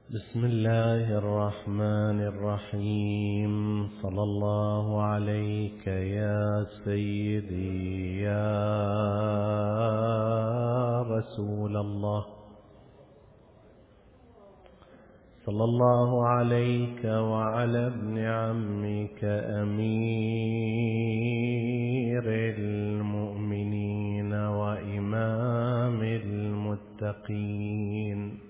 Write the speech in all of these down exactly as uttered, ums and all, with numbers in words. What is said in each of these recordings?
بسم الله الرحمن الرحيم. صلى الله عليك يا سيدي يا رسول الله، صلى الله عليك وعلى ابن عمك أمير المؤمنين وإمام المتقين،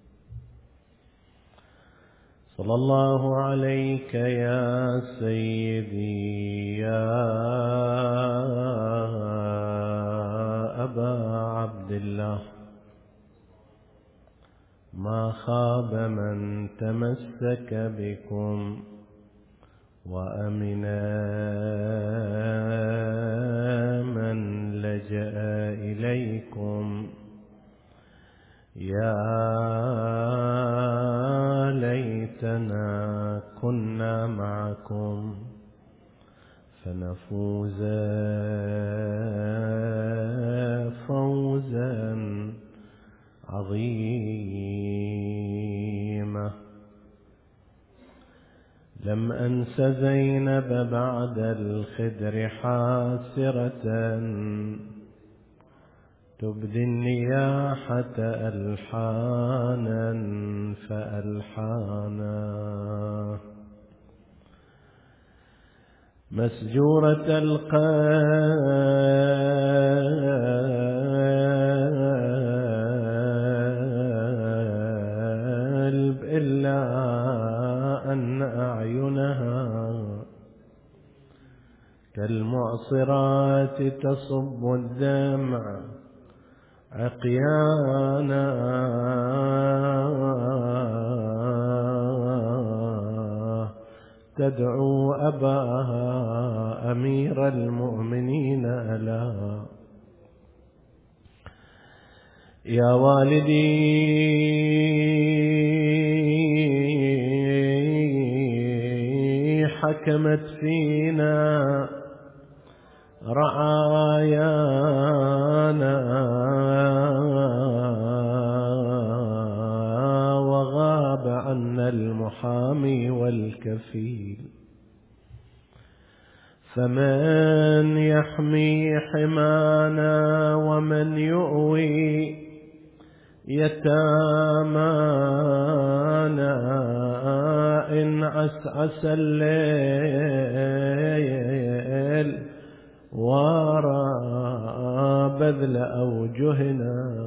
صلى الله عليك يا سيدي يا أبا عبد الله. ما خاب من تمسك بكم وأمن من لجأ إليكم. يا ليتنا كنا معكم فنفوز فوزا عظيما. لم أنس زينب بعد الخدر حاسرة تبدي النياحة ألحانا فألحانا، مسجورة القلب إلا أن أعينها كالمعصرات تصب الدمع عقيانا، تدعو أباها أمير المؤمنين ألا يا والدي حكمت فينا رعايانا وغاب عنا المحامي والكفيل، فمن يحمي حمانا ومن يؤوي يتامانا إن عسعس الليل وراء بذل أوجهنا،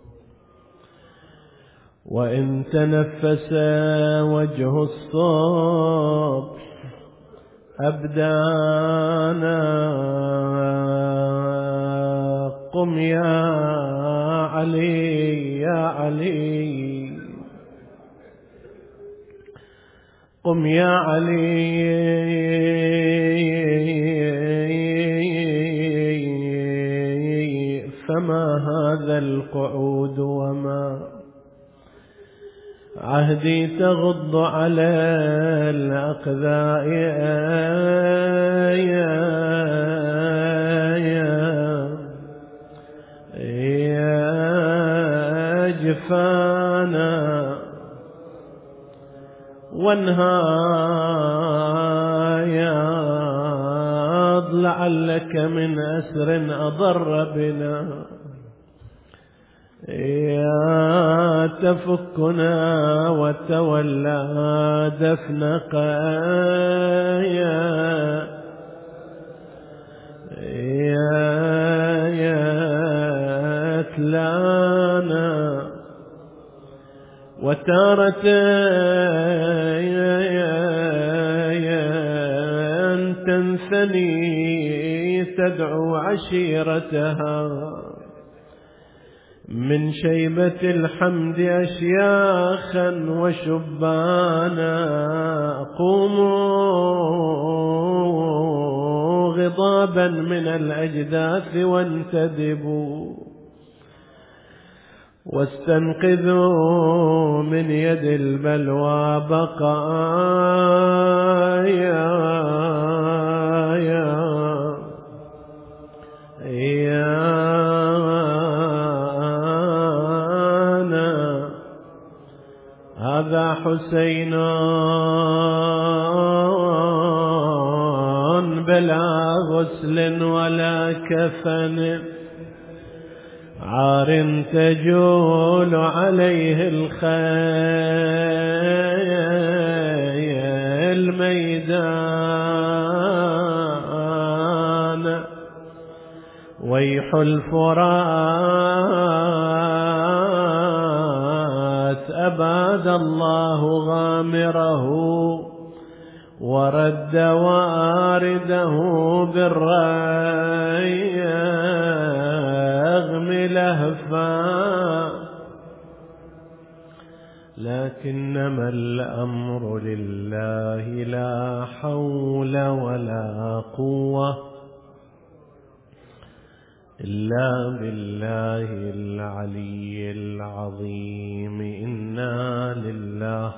وإن تنفس وجه الصبح أبدانا. قم يا علي يا علي، قم يا علي فما هذا القعود وما عهدي تغض على الأقذاء يا يا جفانا وانهاياض لعلك من أسر أضر بنا يا تفكنا وتولى دفن قايا يا يا تلانا وتارة تنثني تدعو عشيرتها من شيبة الحمد أشياخا وشبانا. قوموا غضابا من الأجداث وانتدبوا واستنقذوا من يد البلوى بقايا يا يا هذا حسين بلا غسل ولا كفن، عار تجول عليه الخيل ميدان، ويح الفرات أباد الله غامره، ورد وارده بالرغم لهفا، لكنما الأمر لله لا حول ولا قوة إلا بالله العلي العظيم. إنا لله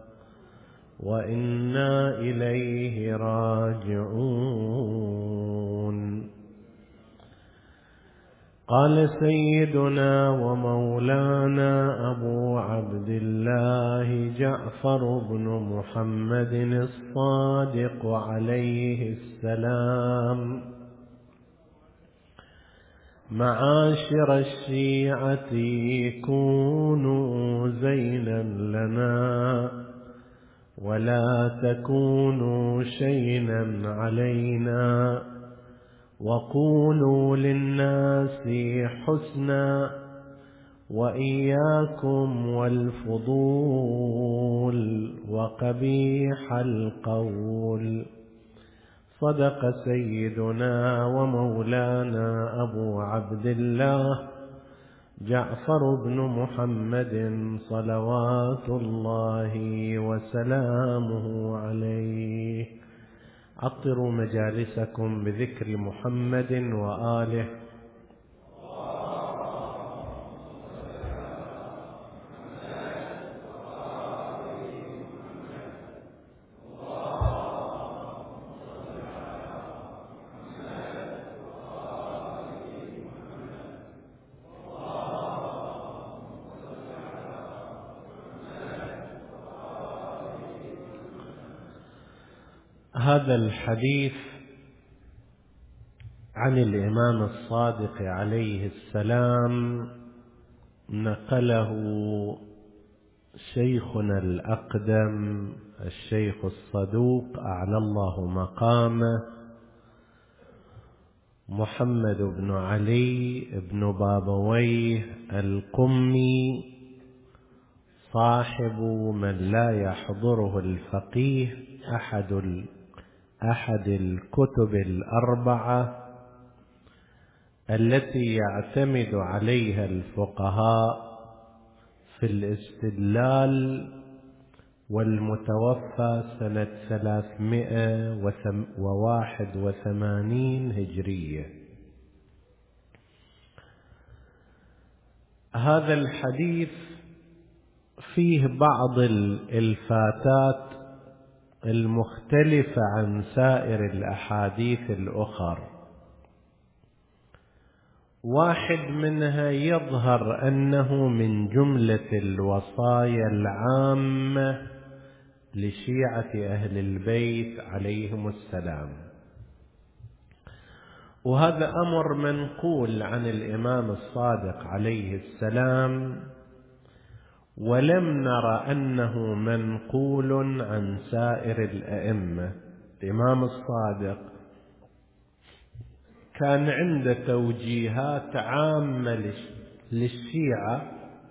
وإنا إليه راجعون. قال سيدنا ومولانا أبو عبد الله جعفر بن محمد الصادق عليه السلام: معاشر الشيعة كونوا زينا لنا، ولا تكونوا شينا علينا، وقولوا للناس حسنا، وإياكم والفضول وقبيح القول. صدق سيدنا ومولانا أبو عبد الله جعفر بن محمد صلوات الله وسلامه عليه. عطروا مجالسكم بذكر محمد وآله. هذا الحديث عن الإمام الصادق عليه السلام نقله شيخنا الأقدم الشيخ الصدوق أعلى الله مقامه محمد بن علي بن بابويه القمي، صاحب من لا يحضره الفقيه أحد أحد الكتب الأربعة التي يعتمد عليها الفقهاء في الاستدلال، والمتوفى سنة ثلاثمائة وواحد وثمانين هجرية. هذا الحديث فيه بعض الإلفاتات المختلفة عن سائر الأحاديث الأخرى. واحد منها يظهر أنه من جملة الوصايا العامة لشيعة أهل البيت عليهم السلام، وهذا أمر منقول عن الإمام الصادق عليه السلام، ولم نر أنه منقول عن سائر الأئمة. الإمام الصادق كان عنده توجيهات عامة للشيعة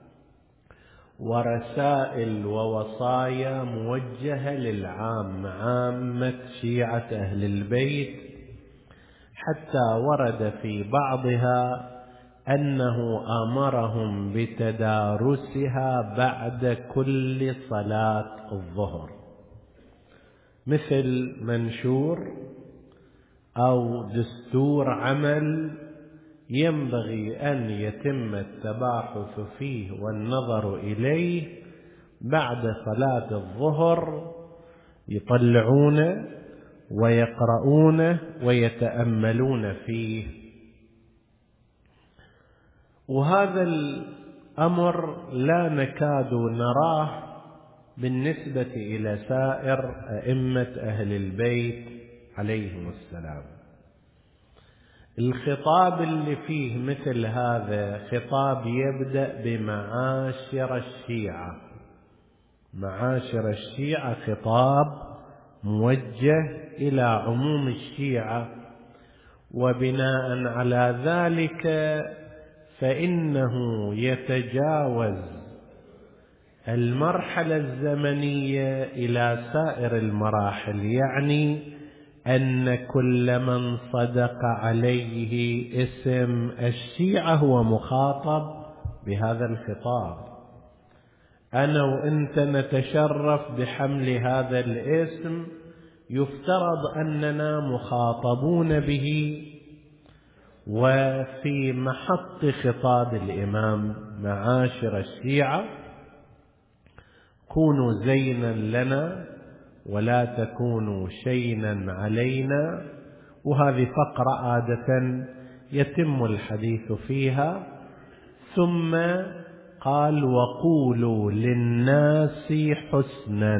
ورسائل ووصايا موجهة للعام، عامة شيعة أهل البيت، حتى ورد في بعضها أنه أمرهم بتدارسها بعد كل صلاة الظهر، مثل منشور أو دستور عمل ينبغي أن يتم التباحث فيه والنظر إليه بعد صلاة الظهر، يطلعونه ويقرؤونه ويتأملون فيه. وهذا الأمر لا نكاد نراه بالنسبة إلى سائر أئمة أهل البيت عليهم السلام. الخطاب اللي فيه مثل هذا خطاب يبدأ بمعاشر الشيعة. معاشر الشيعة خطاب موجه إلى عموم الشيعة، وبناء على ذلك فإنه يتجاوز المرحلة الزمنية إلى سائر المراحل، يعني أن كل من صدق عليه اسم الشيعة هو مخاطب بهذا الخطاب. أنا وإنت نتشرف بحمل هذا الاسم، يفترض أننا مخاطبون به. وفي محط خطاب الإمام معاشر الشيعة: كونوا زينا لنا ولا تكونوا شينا علينا. وهذه فقرة عادة يتم الحديث فيها. ثم قال: وقولوا للناس حسنا.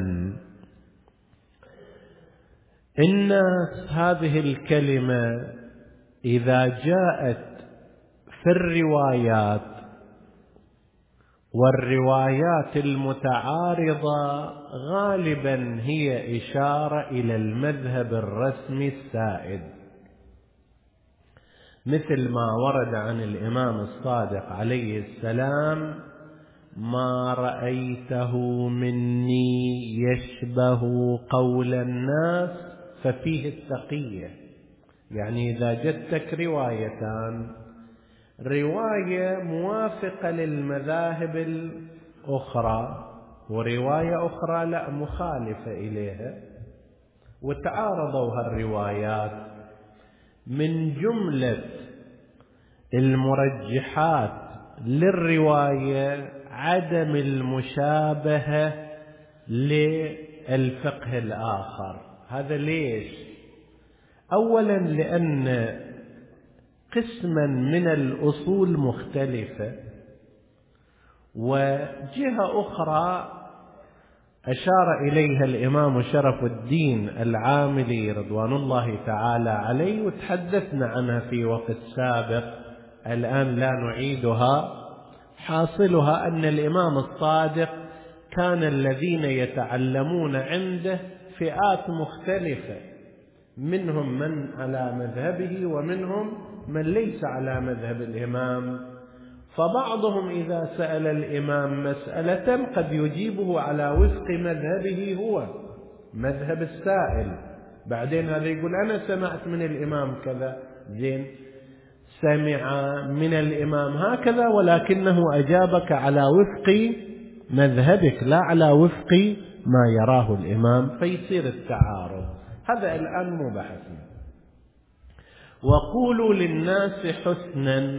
الناس هذه الكلمة إذا جاءت في الروايات، والروايات المتعارضة غالبا هي إشارة إلى المذهب الرسمي السائد، مثل ما ورد عن الإمام الصادق عليه السلام: ما رأيته مني يشبه قول الناس ففيه التقية. يعني إذا جدتك روايتان، رواية موافقة للمذاهب الأخرى ورواية أخرى لا مخالفة إليها، وتعارضوا هالروايات، من جملة المرجحات للرواية عدم المشابهة للفقه الآخر. هذا ليش؟ أولا لأن قسما من الأصول مختلفة، وجهة أخرى أشار إليها الإمام شرف الدين العاملي رضوان الله تعالى عليه، وتحدثنا عنها في وقت سابق، الآن لا نعيدها. حاصلها أن الإمام الصادق كان الذين يتعلمون عنده فئات مختلفة، منهم من على مذهبه ومنهم من ليس على مذهب الإمام. فبعضهم إذا سأل الإمام مسألة قد يجيبه على وفق مذهبه هو، مذهب السائل. بعدين هذا يقول: أنا سمعت من الإمام كذا. زين، سمع من الإمام هكذا، ولكنه أجابك على وفق مذهبك لا على وفق ما يراه الإمام، فيصير التعارض. هذا الآن مو بحثنا. وقولوا للناس حسنا،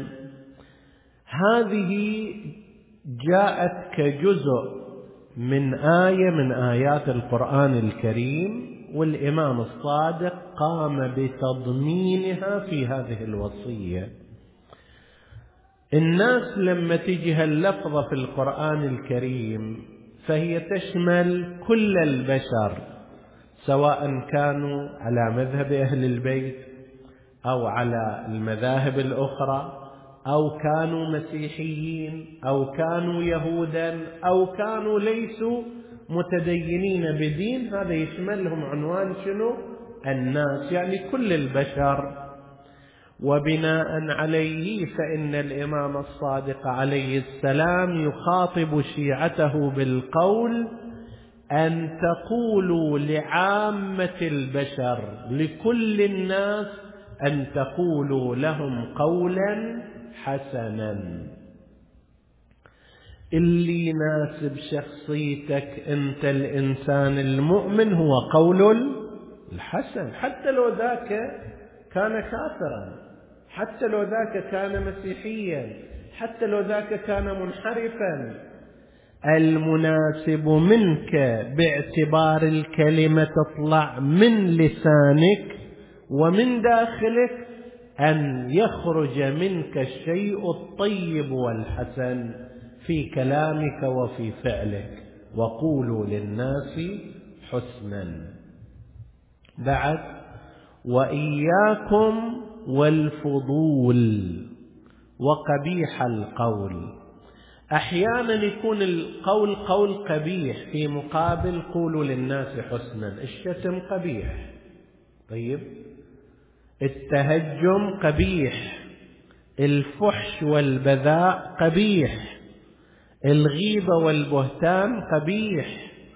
هذه جاءت كجزء من آية من آيات القرآن الكريم، والإمام الصادق قام بتضمينها في هذه الوصية. الناس لما تجي اللفظة في القرآن الكريم فهي تشمل كل البشر، سواء كانوا على مذهب أهل البيت أو على المذاهب الأخرى، أو كانوا مسيحيين أو كانوا يهودا أو كانوا ليسوا متدينين بدين. هذا يشملهم عنوان شنو؟ الناس، يعني كل البشر. وبناء عليه فإن الإمام الصادق عليه السلام يخاطب شيعته بالقول: أن تقولوا لعامة البشر، لكل الناس، أن تقولوا لهم قولا حسنا اللي يناسب شخصيتك أنت الإنسان المؤمن، هو قول الحسن، حتى لو ذاك كان كافرا، حتى لو ذاك كان مسيحيا، حتى لو ذاك كان منحرفا. المناسب منك باعتبار الكلمة تطلع من لسانك ومن داخلك أن يخرج منك الشيء الطيب والحسن في كلامك وفي فعلك. وقولوا للناس حسنا. بعد: وإياكم والفضول وقبيح القول. أحيانا يكون القول قول قبيح في مقابل قولوا للناس حسنا. الشتم قبيح، طيب، التهجم قبيح، الفحش والبذاء قبيح، الغيبة والبهتان قبيح.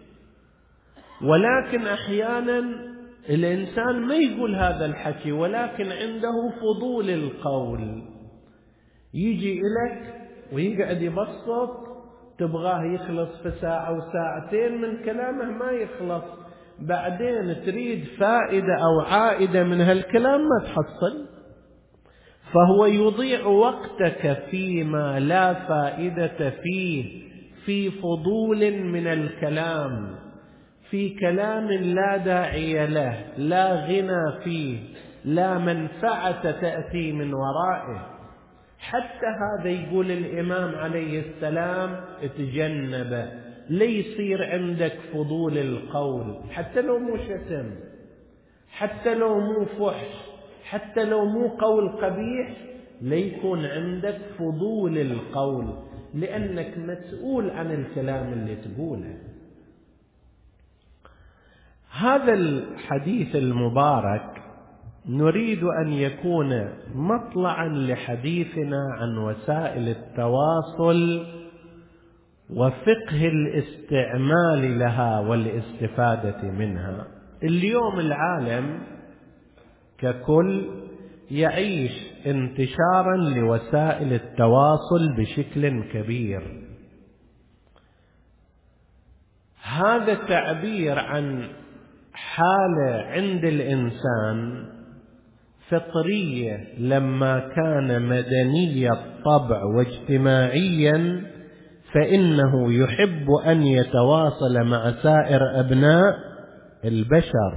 ولكن أحيانا الإنسان ما يقول هذا الحكي، ولكن عنده فضول القول، يجي إليك ويقعد يبسط، تبغاه يخلص في ساعة وساعتين من كلامه ما يخلص، بعدين تريد فائدة أو عائدة من هالكلام ما تحصل، فهو يضيع وقتك فيما لا فائدة فيه، في فضول من الكلام، في كلام لا داعي له، لا غنى فيه، لا منفعة تأتي من ورائه. حتى هذا يقول الإمام عليه السلام اتجنبه، ليصير عندك فضول القول، حتى لو مو شتم، حتى لو مو فحش، حتى لو مو قول قبيح، ليكون عندك فضول القول، لأنك مسؤول عن الكلام اللي تقوله. هذا الحديث المبارك نريد أن يكون مطلعا لحديثنا عن وسائل التواصل وفقه الاستعمال لها والاستفادة منها. اليوم العالم ككل يعيش انتشارا لوسائل التواصل بشكل كبير. هذا تعبير عن حالة عند الإنسان فطرية لما كان مدني الطبع واجتماعيا، فإنه يحب أن يتواصل مع سائر أبناء البشر.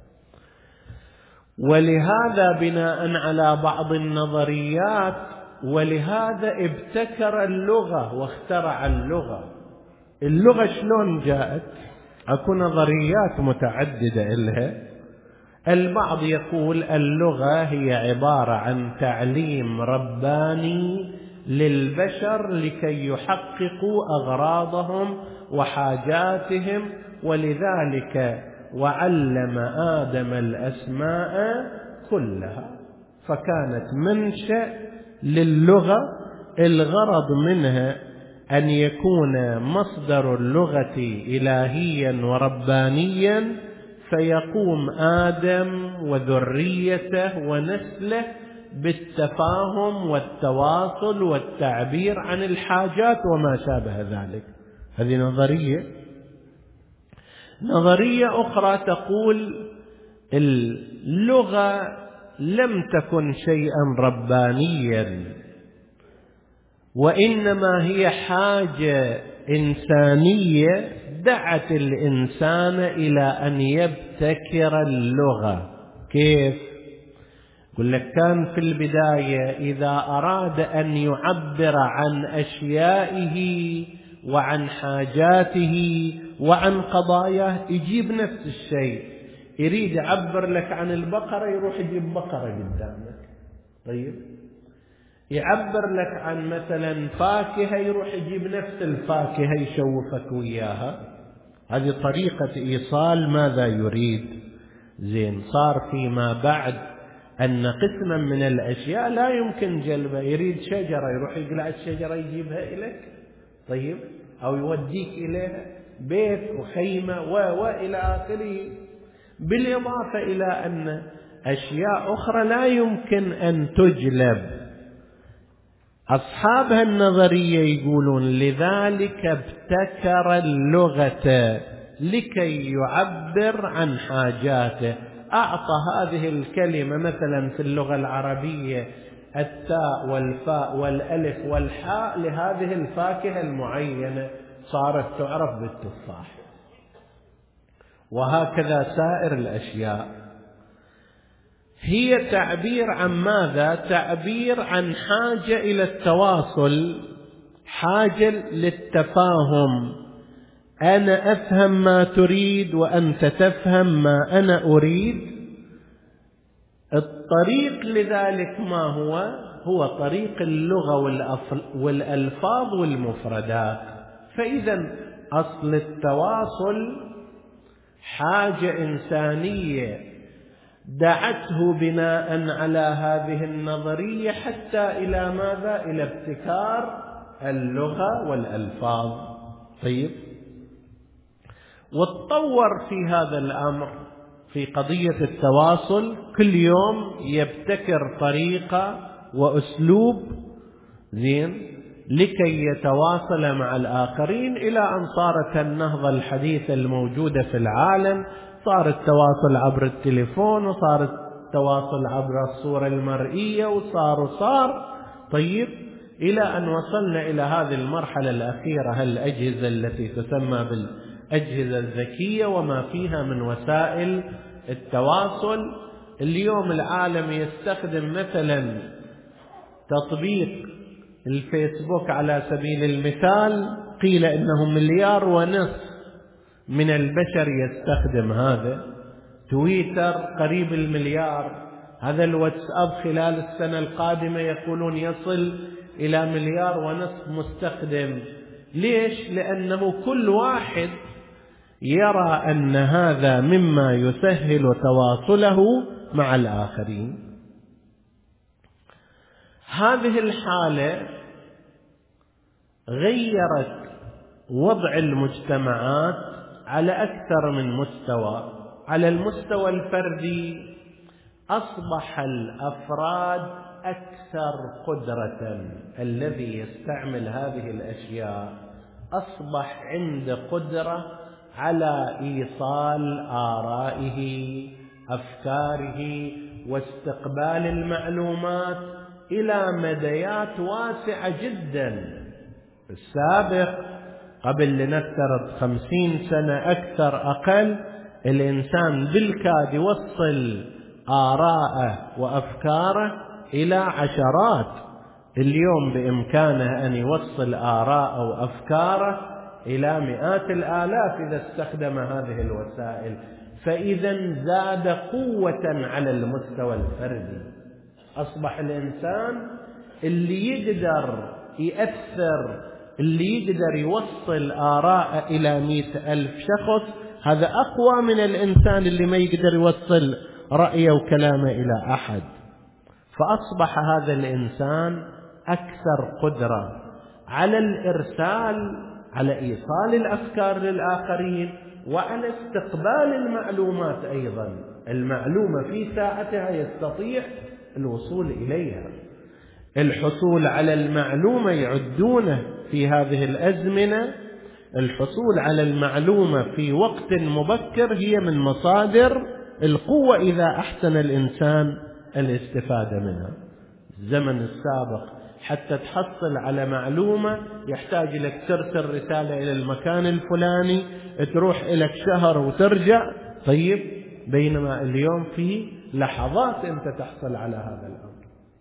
ولهذا بناء على بعض النظريات، ولهذا ابتكر اللغة واخترع اللغة. اللغة شلون جاءت؟ أكو نظريات متعددة إلها. البعض يقول اللغة هي عبارة عن تعليم رباني للبشر لكي يحققوا أغراضهم وحاجاتهم، ولذلك وعلم آدم الأسماء كلها، فكانت منشأ للغة. الغرض منها أن يكون مصدر اللغة إلهيا وربانيا، فيقوم آدم وذريته ونسله بالتفاهم والتواصل والتعبير عن الحاجات وما شابه ذلك. هذه نظرية. نظرية أخرى تقول اللغة لم تكن شيئا ربانيا، وإنما هي حاجة إنسانية دعت الإنسان إلى أن يبتكر اللغة. كيف؟ يقول لك كان في البداية إذا أراد أن يعبر عن أشيائه وعن حاجاته وعن قضاياه يجيب نفس الشيء. يريد يعبر لك عن البقرة يروح يجيب بقرة قدامك، طيب. يعبر لك عن مثلا فاكهة يروح يجيب نفس الفاكهة يشوفك وياها. هذه طريقة إيصال ماذا يريد. زين، صار فيما بعد أن قسما من الأشياء لا يمكن جلبها. يريد شجرة يروح يقلع الشجرة يجيبها إليك، طيب، أو يوديك إليها بيت وخيمة وإلى آخره. بالإضافة إلى أن أشياء أخرى لا يمكن أن تجلب. أصحاب النظرية يقولون لذلك ابتكر اللغة لكي يعبر عن حاجاته. أعطى هذه الكلمة مثلا في اللغة العربية التاء والفاء والألف والحاء لهذه الفاكهة المعينة، صارت تعرف بالتفاح، وهكذا سائر الأشياء. هي تعبير عن ماذا؟ تعبير عن حاجة إلى التواصل، حاجة للتفاهم. أنا أفهم ما تريد وأنت تفهم ما أنا أريد. الطريق لذلك ما هو؟ هو طريق اللغة والألفاظ والمفردات. فإذا أصل التواصل حاجة إنسانية دعته بناء على هذه النظرية حتى إلى ماذا؟ إلى ابتكار اللغة والألفاظ. طيب، وتطور في هذا الأمر في قضية التواصل، كل يوم يبتكر طريقة وأسلوب زين لكي يتواصل مع الآخرين، إلى أن صارت النهضة الحديثة الموجودة في العالم، صار التواصل عبر التليفون، وصار التواصل عبر الصورة المرئية، وصار وصار طيب إلى أن وصلنا إلى هذه المرحلة الأخيرة، الأجهزة التي تسمى بالأجهزة الذكية وما فيها من وسائل التواصل. اليوم العالم يستخدم مثلا تطبيق الفيسبوك على سبيل المثال، قيل إنه مليار ونصف من البشر يستخدم هذا. تويتر قريب المليار. هذا الواتساب خلال السنة القادمة يقولون يصل إلى مليار ونصف مستخدم. ليش؟ لأنه كل واحد يرى أن هذا مما يسهل تواصله مع الآخرين. هذه الحالة غيرت وضع المجتمعات على أكثر من مستوى. على المستوى الفردي أصبح الأفراد أكثر قدرة، الذي يستعمل هذه الأشياء أصبح عنده قدرة على إيصال آرائه، أفكاره، واستقبال المعلومات إلى مديات واسعة جدا. السابق قبل لنفترض خمسين سنة أكثر أقل، الإنسان بالكاد يوصل آراءه وأفكاره إلى عشرات. اليوم بإمكانه أن يوصل آراءه وأفكاره إلى مئات الآلاف إذا استخدم هذه الوسائل. فإذا زاد قوة على المستوى الفردي. أصبح الإنسان اللي يقدر يأثر، اللي يقدر يوصل آراء إلى مئة ألف شخص، هذا أقوى من الإنسان اللي ما يقدر يوصل رأيه وكلامه إلى أحد. فأصبح هذا الإنسان أكثر قدرة على الإرسال، على إيصال الأفكار للآخرين، وعلى استقبال المعلومات أيضا. المعلومة في ساعتها يستطيع الوصول إليها. الحصول على المعلومة يعدونه في هذه الأزمنة، الحصول على المعلومة في وقت مبكر هي من مصادر القوة إذا أحسن الإنسان الاستفادة منها. الزمن السابق حتى تحصل على معلومة يحتاج لك ترسل رسالة إلى المكان الفلاني، تروح لك شهر وترجع. طيب، بينما اليوم في لحظات أنت تحصل على هذا الأمر.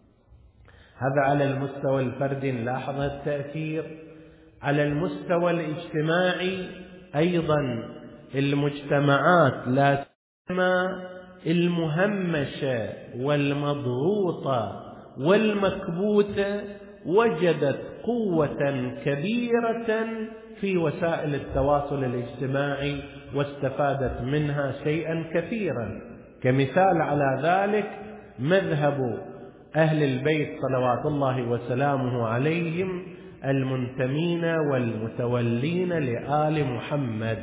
هذا على المستوى الفردي نلاحظ التأثير. على المستوى الاجتماعي أيضا المجتمعات لا سيما المهمشة والمضغوطة والمكبوتة وجدت قوة كبيرة في وسائل التواصل الاجتماعي واستفادت منها شيئا كثيرا. كمثال على ذلك مذهب أهل البيت صلوات الله وسلامه عليهم المنتمين والمتولين لآل محمد.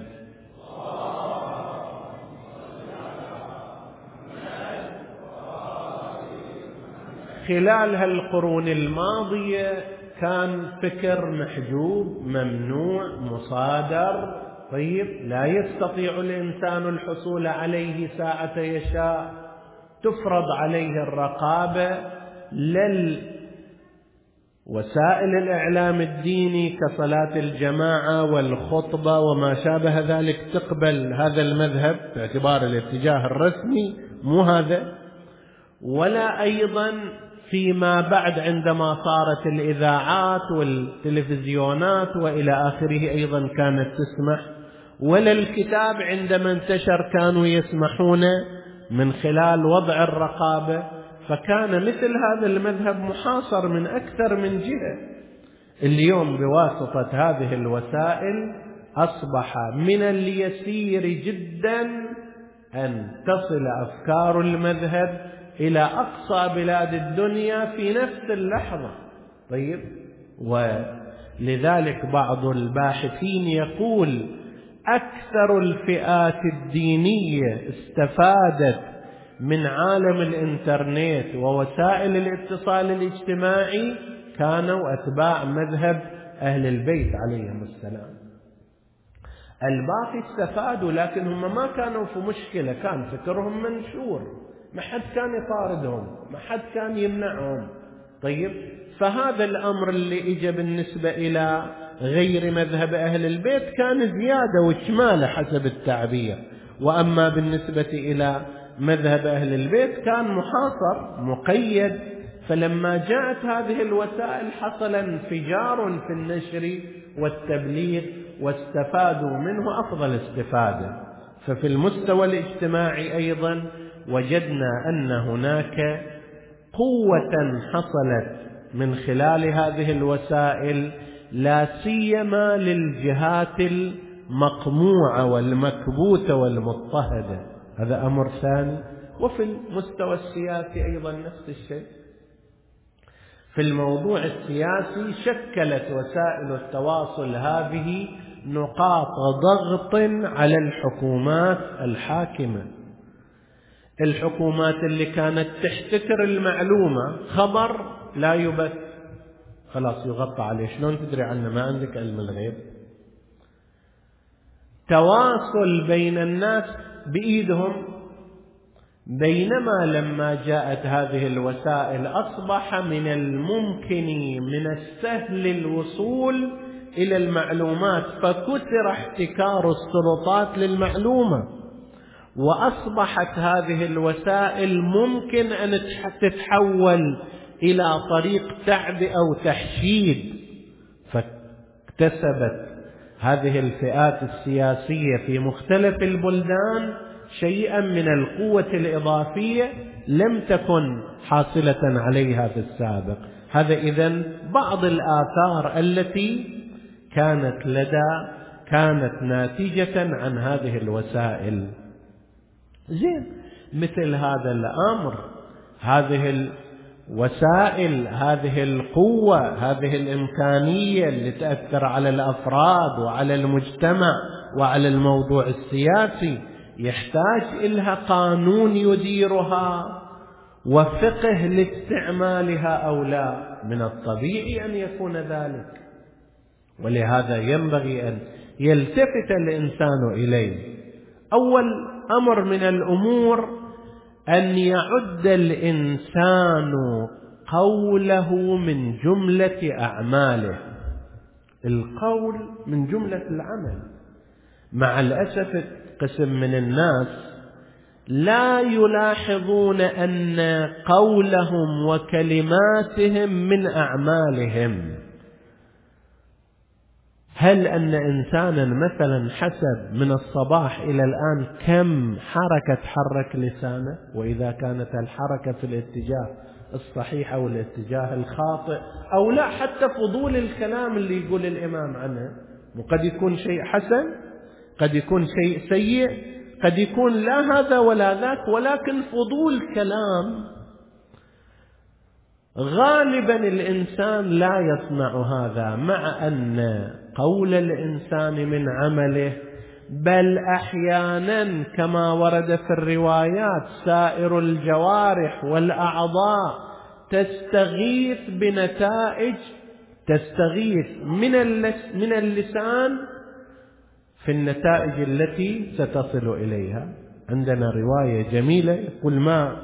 خلال هالقرون الماضية كان فكر محجوب، ممنوع، مصادر. طيب، لا يستطيع الإنسان الحصول عليه ساعة يشاء، تفرض عليه الرقابة. للوسائل الإعلام الديني كصلاة الجماعة والخطبة وما شابه ذلك تقبل هذا المذهب باعتبار الاتجاه الرسمي، مو هذا. ولا أيضا فيما بعد عندما صارت الإذاعات والتلفزيونات وإلى آخره أيضا كانت تسمح ولا الكتاب عندما انتشر كانوا يسمحون من خلال وضع الرقابة، فكان مثل هذا المذهب محاصر من أكثر من جهة. اليوم بواسطة هذه الوسائل أصبح من اليسير جدا أن تصل أفكار المذهب إلى أقصى بلاد الدنيا في نفس اللحظة. طيب، ولذلك بعض الباحثين يقول أكثر الفئات الدينية استفادت من عالم الإنترنت ووسائل الاتصال الاجتماعي كانوا أتباع مذهب أهل البيت عليهم السلام. الباقي استفادوا، لكن هم ما كانوا في مشكلة، كان فكرهم منشور، ما حد كان يطاردهم، ما حد كان يمنعهم. طيب، فهذا الأمر اللي إجا بالنسبة إلى غير مذهب أهل البيت كان زيادة وشمالة حسب التعبير، وأما بالنسبة إلى مذهب أهل البيت كان محاصر مقيد. فلما جاءت هذه الوسائل حصل انفجار في النشر والتبليغ، واستفادوا منه أفضل استفادة. ففي المستوى الاجتماعي أيضا وجدنا أن هناك قوة حصلت من خلال هذه الوسائل، لا سيما للجهات المقموعة والمكبوتة والمضطهدة. هذا أمر ثاني. وفي المستوى السياسي أيضا نفس الشيء. في الموضوع السياسي شكلت وسائل التواصل هذه نقاط ضغط على الحكومات الحاكمة. الحكومات اللي كانت تحتكر المعلومة، خبر لا يبث، خلاص يغطى عليه، شلون تدري عنه؟ ما عندك علم الغيب. تواصل بين الناس بإيدهم. بينما لما جاءت هذه الوسائل أصبح من الممكن من السهل الوصول إلى المعلومات، فكثر احتكار السلطات للمعلومة، وأصبحت هذه الوسائل ممكن أن تتحول إلى طريق تعبئة أو تحشيد. فاكتسبت هذه الفئات السياسية في مختلف البلدان شيئا من القوة الإضافية لم تكن حاصلة عليها في السابق. هذا إذن بعض الآثار التي كانت لدى كانت ناتجة عن هذه الوسائل. زين، مثل هذا الأمر، هذه الوسائل، هذه القوة، هذه الإمكانية اللي تأثر على الأفراد وعلى المجتمع وعلى الموضوع السياسي، يحتاج إلها قانون يديرها وفقه لاستعمالها أو لا. من الطبيعي أن يكون ذلك، ولهذا ينبغي أن يلتفت الإنسان إليه. أول أمر من الأمور أن يعد الإنسان قوله من جملة أعماله. القول من جملة العمل. مع الأسف قسم من الناس لا يلاحظون أن قولهم وكلماتهم من أعمالهم. هل أن إنسانا مثلا حسب من الصباح إلى الآن كم حركة حرك لسانه، وإذا كانت الحركة في الاتجاه الصحيح أو الاتجاه الخاطئ أو لا، حتى فضول الكلام اللي يقول الإمام عنه، وقد يكون شيء حسن، قد يكون شيء سيء، قد يكون لا هذا ولا ذاك، ولكن فضول كلام. غالبا الإنسان لا يصنع هذا، مع أن قول الإنسان من عمله، بل أحيانا كما ورد في الروايات سائر الجوارح والأعضاء تستغيث بنتائج، تستغيث من اللسان في النتائج التي ستصل إليها. عندنا رواية جميلة يقول ما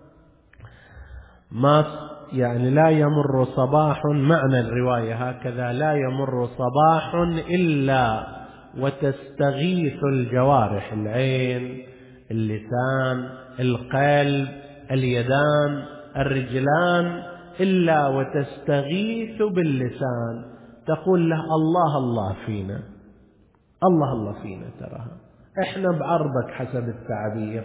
ما يعني لا يمر صباح، معنى الرواية هكذا: لا يمر صباح إلا وتستغيث الجوارح، العين، اللسان، القلب، اليدان، الرجلان، إلا وتستغيث باللسان، تقول له الله الله فينا، الله الله فينا تراها، احنا بعرضك حسب التعبير.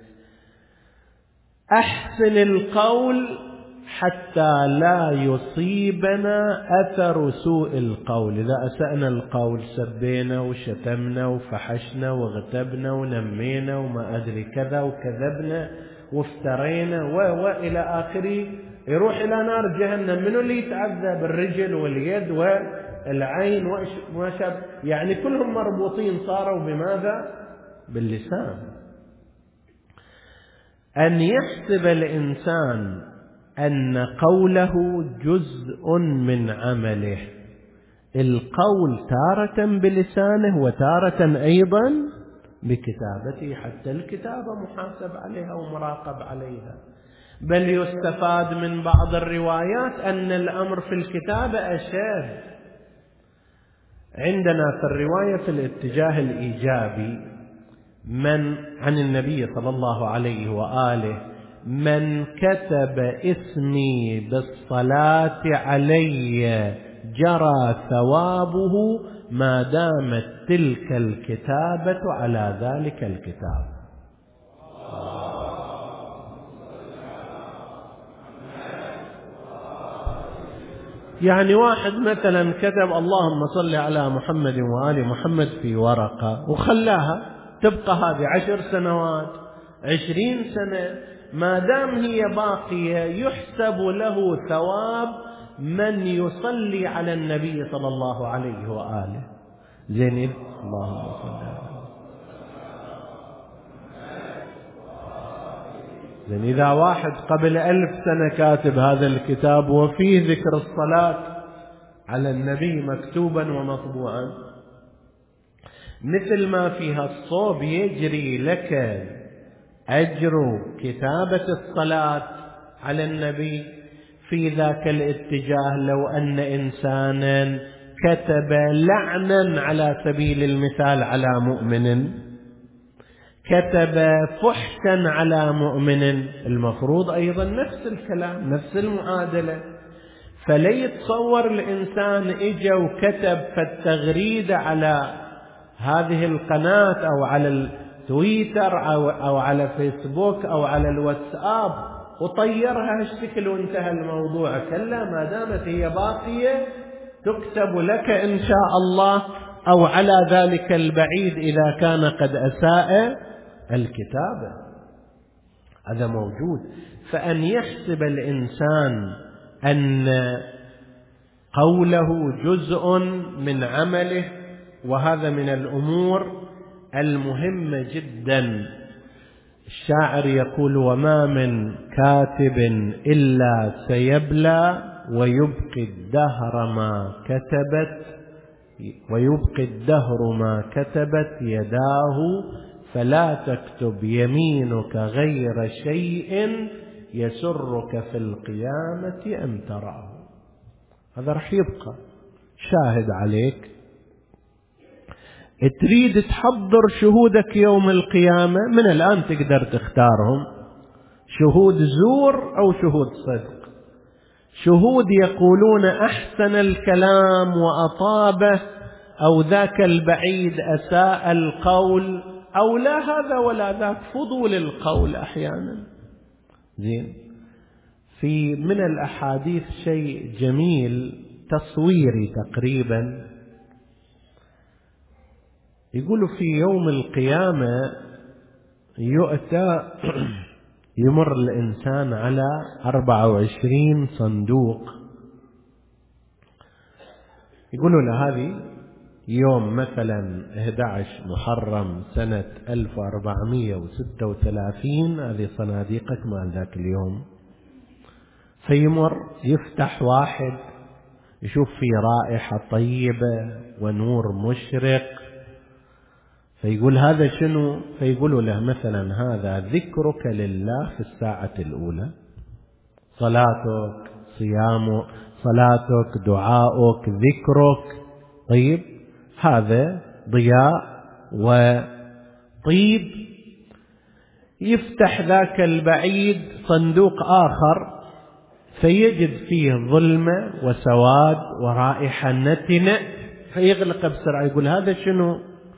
أحسن القول حتى لا يصيبنا أثر سوء القول. إذا أسأنا القول سبينا وشتمنا وفحشنا واغتبنا ونمينا وما أدري كذا وكذبنا وافترينا وإلى آخره، يروح إلى نار جهنم. منو اللي يتعذب؟ الرجل واليد والعين وما شابه، يعني كلهم مربوطين صاروا بماذا؟ باللسان. أن يحسب الإنسان أن قوله جزء من عمله، القول تارة بلسانه وتارة أيضا بكتابته، حتى الكتابة محاسب عليها ومراقب عليها. بل يستفاد من بعض الروايات أن الأمر في الكتابة أشد. عندنا في الرواية في الاتجاه الإيجابي من عن النبي صلى الله عليه وآله: من كتب اسمي بالصلاة علي جرى ثوابه ما دامت تلك الكتابة على ذلك الكتاب. يعني واحد مثلا كتب اللهم صل على محمد وآل محمد في ورقة وخلاها تبقى هذه عشر سنوات عشرين سنة، ما دام هي باقية يحسب له ثواب من يصلي على النبي صلى الله عليه وآله. زين، اللهم صل على زين. إذا واحد قبل ألف سنة كاتب هذا الكتاب وفيه ذكر الصلاة على النبي مكتوبا ومطبوعا، مثل ما فيها الصوب يجري لك أجر كتابة الصلاة على النبي، في ذاك الاتجاه لو أن إنسانا كتب لعنا على سبيل المثال على مؤمن، كتب فحشا على مؤمن، المفروض أيضا نفس الكلام نفس المعادلة. فلا يتصور الإنسان إجا وكتب فالتغريدة على هذه القناة أو على التويتر أو, أو على فيسبوك أو على الواتساب وطيرها هالشكل وانتهى الموضوع. كلا، ما دامت هي باقية تكتب لك إن شاء الله، أو على ذلك البعيد إذا كان قد أساء الكتابة. هذا موجود. فأن يحسب الإنسان أن قوله جزء من عمله، وهذا من الأمور المهمة جدا. الشاعر يقول: وما من كاتب إلا سيبلى ويبقي الدهر ما كتبت ويبقي الدهر ما كتبت يداه، فلا تكتب يمينك غير شيء يسرك في القيامة أن تراه. هذا رح يبقى شاهد عليك. تريد تحضر شهودك يوم القيامة، من الآن تقدر تختارهم: شهود زور أو شهود صدق. شهود يقولون أحسن الكلام وأطابه، أو ذاك البعيد أساء القول، أو لا هذا ولا ذاك، فضول القول أحيانا. زين. في من الأحاديث شيء جميل تصويري تقريبا، يقولوا في يوم القيامة يؤتى يمر الإنسان على أربعة وعشرين صندوق، يقولوا له هذه يوم مثلا أحد عشر محرم سنة ألف وأربعمائة وستة وثلاثين، هذه صناديقك مال ذاك اليوم. فيمر يفتح واحد يشوف في رائحة طيبة ونور مشرق، فيقول هذا شنو؟ فيقول له مثلا هذا ذكرك لله في الساعة الأولى، صلاتك صيامك صلاتك دعاؤك ذكرك. طيب، هذا ضياء وطيب. يفتح ذاك البعيد صندوق آخر فيجد فيه ظلمة وسواد ورائحة نتنة، فيغلق بسرعة. يقول هذا شنو؟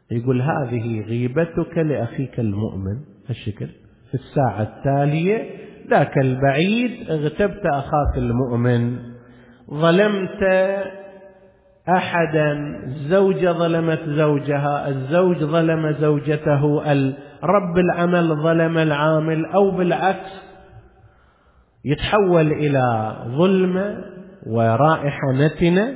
يقول هذه غيبتك لأخيك المؤمن هالشكل. في الساعة التالية ذاك البعيد اغتبت أخاك المؤمن، ظلمت أحدا، الزوجة ظلمت زوجها، الزوج ظلم زوجته، رب العمل ظلم العامل، أو بالعكس يتحول إلى ظلمة ورائحة نتنة.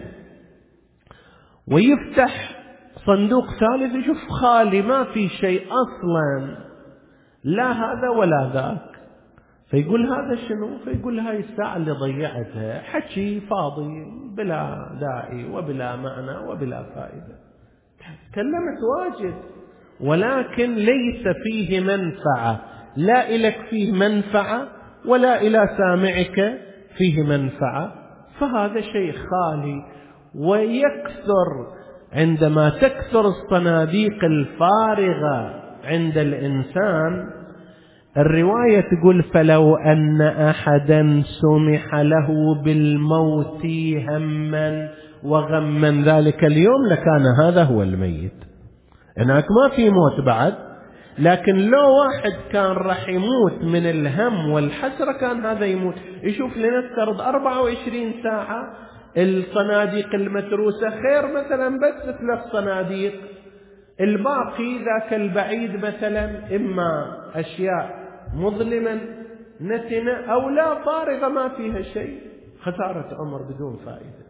ويفتح صندوق ثالث يشوف خالي ما في شيء أصلا، لا هذا ولا ذاك. فيقول هذا شنو؟ فيقول هاي الساعة اللي ضيعتها حكي فاضي بلا داعي وبلا معنى وبلا فائدة. تكلمت واجد ولكن ليس فيه منفعة، لا إلك فيه منفعة ولا إلى سامعك فيه منفعة، فهذا شيء خالي. ويكثر عندما تكثر الصناديق الفارغة عند الإنسان. الرواية تقول فلو أن أحدا سمح له بالموت هما وغما ذلك اليوم لكان هذا هو الميت. هناك ما في موت بعد، لكن لو واحد كان راح يموت من الهم والحسرة كان هذا يموت. يشوف لنفترض أربعة وعشرين ساعة الصناديق المتروسة خير مثلا بس ثلاث صناديق، الباقي ذاك البعيد مثلا إما أشياء مظلمة نتنة أو لا فارغة ما فيها شيء، خسارة عمر بدون فائدة.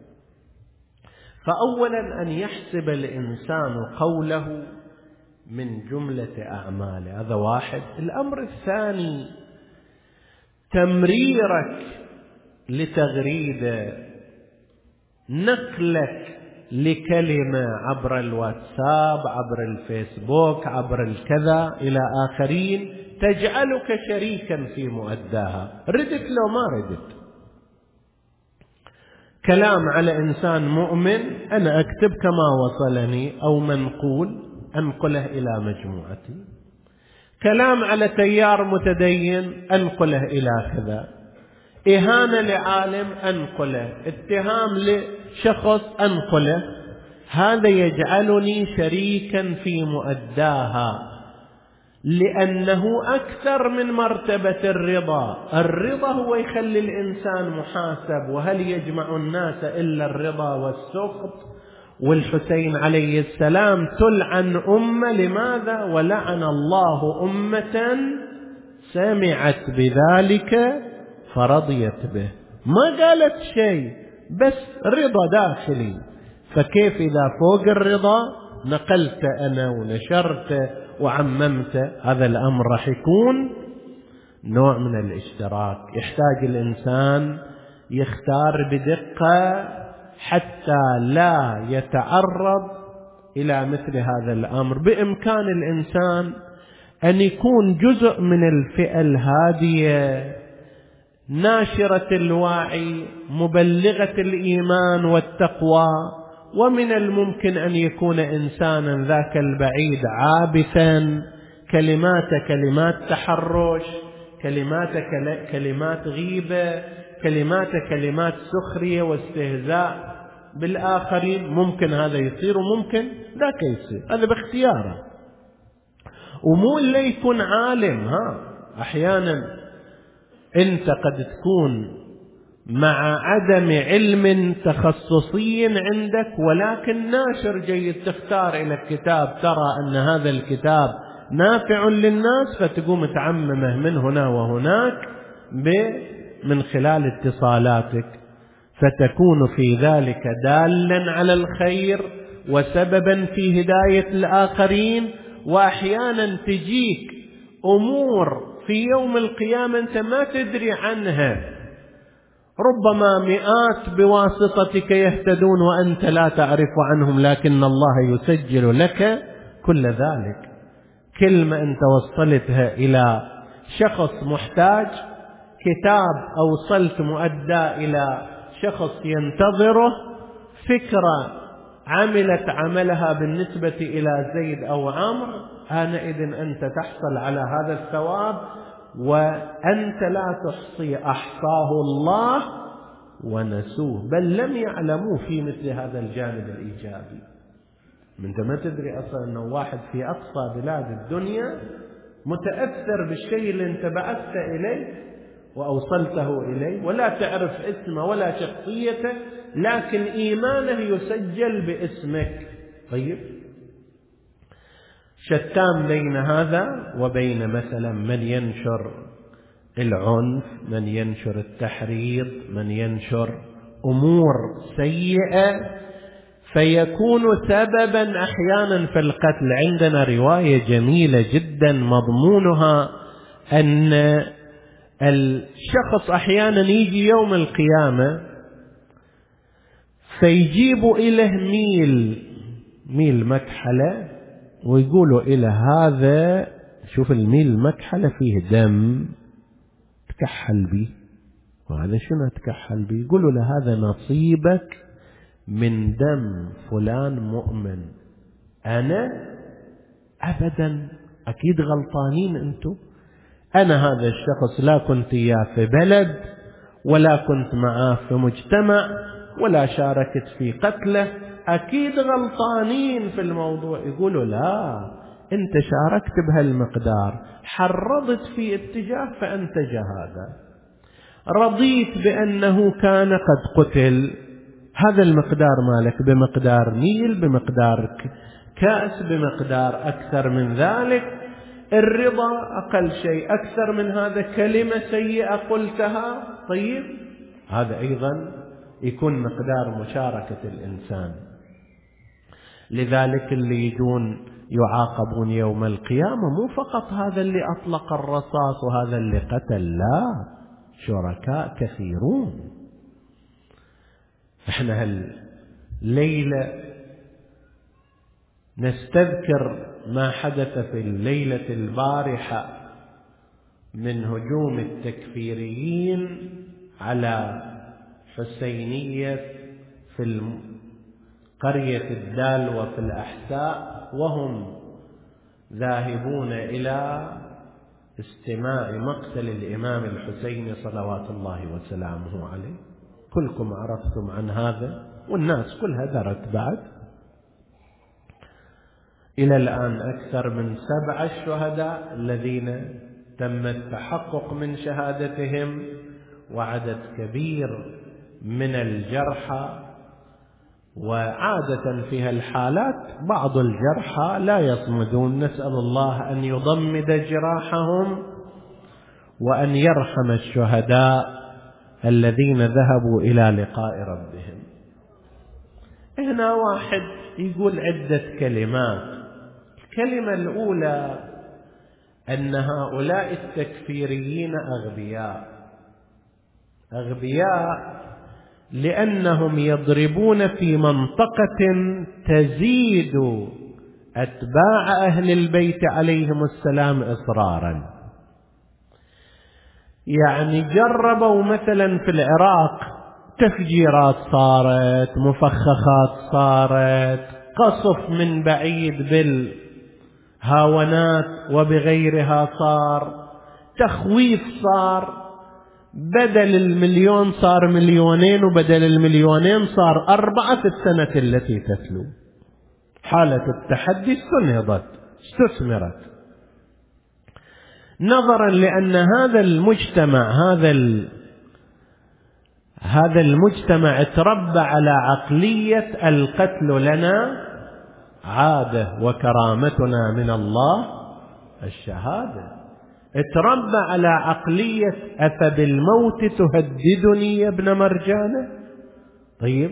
فأولا أن يحسب الإنسان قوله من جملة أعماله، هذا واحد. الأمر الثاني تمريرك لتغريده، نقلك لكلمة عبر الواتساب، عبر الفيسبوك، عبر الكذا إلى آخرين تجعلك شريكا في مؤداها، ردت لو ما ردت. كلام على إنسان مؤمن أنا أكتب كما وصلني أو منقول أنقله إلى مجموعتي، كلام على تيار متدين أنقله إلى كذا، إهانة لعالم أنقله، اتهام لشخص أنقله. هذا يجعلني شريكا في مؤداها، لأنه أكثر من مرتبة الرضا. الرضا هو يخلي الإنسان محاسب، وهل يجمع الناس إلا الرضا والسخط. والحسين عليه السلام تلعن أمة، لماذا؟ ولعن الله أمة سمعت بذلك فرضيت به، ما قالت شيء بس رضا داخلي. فكيف إذا فوق الرضا نقلت أنا ونشرت وعممت؟ هذا الأمر راح يكون نوع من الاشتراك. يحتاج الإنسان يختار بدقة حتى لا يتعرض إلى مثل هذا الأمر. بإمكان الإنسان أن يكون جزء من الفئة الهادية ناشرة الوعي مبلغة الإيمان والتقوى، ومن الممكن أن يكون إنسانا ذاك البعيد عابثا، كلمات كلمات تحرش، كلمات كلمات غيبة، كلمات كلمات سخرية واستهزاء بالآخرين. ممكن هذا يصير وممكن ذاك يصير، هذا باختياره. ومو اللي يكون عالم، ها أحيانا أنت قد تكون مع عدم علم تخصصي عندك ولكن ناشر جيد، تختار إلى الكتاب ترى أن هذا الكتاب نافع للناس فتقوم تعممه من هنا وهناك من خلال اتصالاتك، فتكون في ذلك دالا على الخير وسببا في هداية الآخرين. وأحيانا تجيك أمور في يوم القيامة أنت ما تدري عنها، ربما مئات بواسطتك يهتدون وأنت لا تعرف عنهم، لكن الله يسجل لك كل ذلك. كلمة أنت وصلتها إلى شخص محتاج، كتاب أوصلت مؤدى إلى شخص ينتظره، فكرة عملت عملها بالنسبة إلى زيد أو عمرو، آنئذ أنت تحصل على هذا الثواب وأنت لا تحصي، أحصاه الله ونسوه، بل لم يعلموا في مثل هذا الجانب الإيجابي. أنت ما تدري أصلا أنه واحد في أقصى بلاد الدنيا متأثر بالشيء اللي أنت بعثت إليه وأوصلته إليه، ولا تعرف اسمه ولا شخصيته، لكن إيمانه يسجل باسمك. طيب، شتان بين هذا وبين مثلا من ينشر العنف، من ينشر التحريض، من ينشر أمور سيئة فيكون سببا أحيانا في القتل. عندنا رواية جميلة جدا مضمونها أن الشخص أحيانا يجي يوم القيامة فيجيبوا إليه ميل ميل مكحلة ويقولوا إلى هذا، شوف الميل المكحلة فيه دم تكحل به، وهذا شنو تكحل به؟ يقولوا له هذا نصيبك من دم فلان مؤمن. أنا أبدا، أكيد غلطانين أنتم. أنا هذا الشخص لا كنت إياه في بلد ولا كنت معاه في مجتمع ولا شاركت في قتله، أكيد غلطانين في الموضوع. يقولوا لا، أنت شاركت بهالمقدار، حرضت في اتجاه فأنتج هذا، رضيت بأنه كان قد قتل، هذا المقدار مالك بمقدار ميل، بمقدار كأس، بمقدار أكثر من ذلك. الرضا أقل شيء، أكثر من هذا كلمة سيئة قلتها، طيب هذا أيضا يكون مقدار مشاركة الإنسان. لذلك اللي يجون يعاقبون يوم القيامة مو فقط هذا اللي أطلق الرصاص وهذا اللي قتل، لا، شركاء كثيرون. احنا هالليلة نستذكر ما حدث في الليلة البارحة من هجوم التكفيريين على حسينية في قرية الدال وفي الأحساء، وهم ذاهبون إلى استماع مقتل الإمام الحسين صلوات الله وسلامه عليه. كلكم عرفتم عن هذا والناس كلها درت. بعد إلى الآن أكثر من سبعة الشهداء الذين تم التحقق من شهادتهم، وعدد كبير من الجرحى. وعادة في هالحالات بعض الجرحى لا يصمدون، نسأل الله أن يضمد جراحهم وأن يرحم الشهداء الذين ذهبوا إلى لقاء ربهم. هنا واحد يقول عدة كلمات. الكلمة الأولى أن هؤلاء التكفيريين أغبياء، أغبياء لأنهم يضربون في منطقة تزيد أتباع أهل البيت عليهم السلام إصرارا. يعني جربوا مثلا في العراق تفجيرات صارت، مفخخات صارت، قصف من بعيد بالهاونات وبغيرها صار، تخويف صار، بدل المليون صار مليونين، وبدل المليونين صار أربعة في السنة التي تتلو. حالة التحدي استنهضت، استثمرت، نظرا لأن هذا المجتمع هذا هذا المجتمع تربى على عقلية القتل لنا عادة وكرامتنا من الله الشهادة. تربى على عقلية أفبالموت تهددني يا ابن مرجانة. طيب،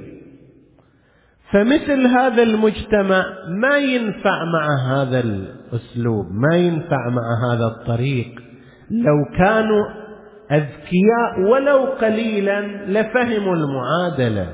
فمثل هذا المجتمع ما ينفع مع هذا الأسلوب، ما ينفع مع هذا الطريق. لو كانوا أذكياء ولو قليلا لفهموا المعادلة،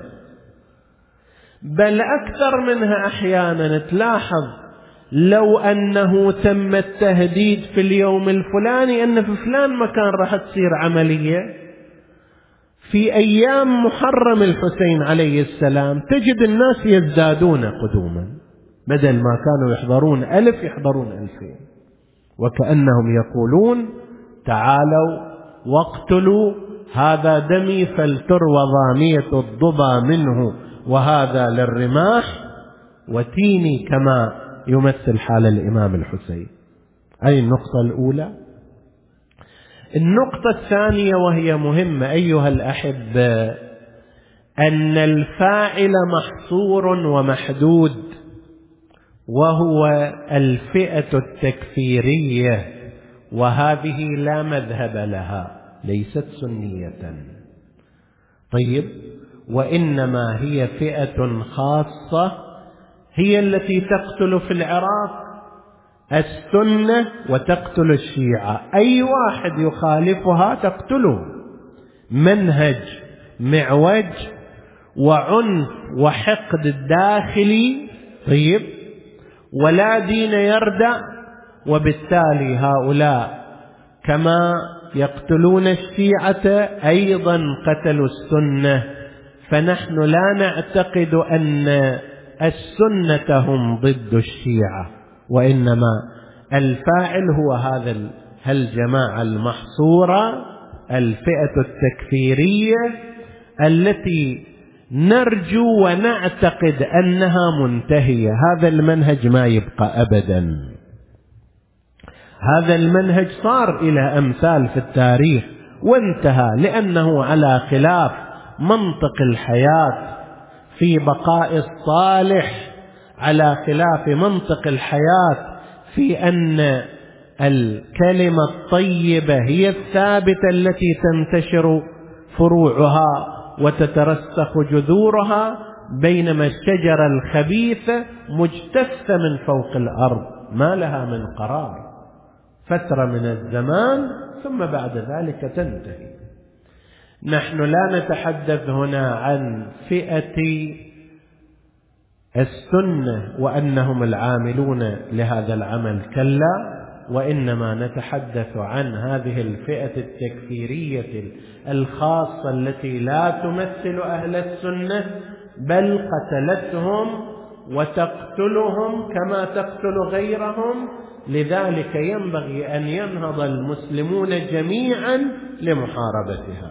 بل أكثر منها أحيانا تلاحظ لو أنه تم التهديد في اليوم الفلاني أن في فلان مكان راح تصير عملية في أيام محرم الحسين عليه السلام، تجد الناس يزدادون قدوما، بدل ما كانوا يحضرون ألف يحضرون ألفين، وكأنهم يقولون تعالوا واقتلوا، هذا دمي فلتروى ضامية الضبا منه وهذا للرماح وتيني كما يمثل حال الإمام الحسين. هذه النقطة الأولى. النقطة الثانية وهي مهمة أيها الأحبة، أن الفاعل محصور ومحدود، وهو الفئة التكفيرية، وهذه لا مذهب لها، ليست سنية. طيب، وإنما هي فئة خاصة هي التي تقتل في العراق السنة وتقتل الشيعة، أي واحد يخالفها تقتله. منهج معوج وعنف وحقد الداخلي، طيب، ولا دين يردع. وبالتالي هؤلاء كما يقتلون الشيعة أيضا قتلوا السنة، فنحن لا نعتقد أن السنة هم ضد الشيعة، وإنما الفاعل هو هذا الجماعة المحصورة، الفئة التكفيرية التي نرجو ونعتقد أنها منتهية. هذا المنهج ما يبقى أبدا. هذا المنهج صار إلى أمثال في التاريخ وانتهى، لأنه على خلاف منطق الحياة في بقاء الصالح، على خلاف منطق الحياة في أن الكلمة الطيبة هي الثابتة التي تنتشر فروعها وتترسخ جذورها، بينما الشجرة الخبيثة مجتثة من فوق الأرض ما لها من قرار، فترة من الزمان ثم بعد ذلك تنتهي. نحن لا نتحدث هنا عن فئة السنة وأنهم العاملون لهذا العمل، كلا، وإنما نتحدث عن هذه الفئة التكفيرية الخاصة التي لا تمثل أهل السنة، بل قتلتهم وتقتلهم كما تقتل غيرهم. لذلك ينبغي أن ينهض المسلمون جميعا لمحاربتها.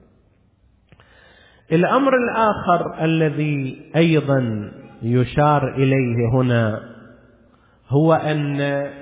الأمر الآخر الذي أيضا يشار إليه هنا هو أن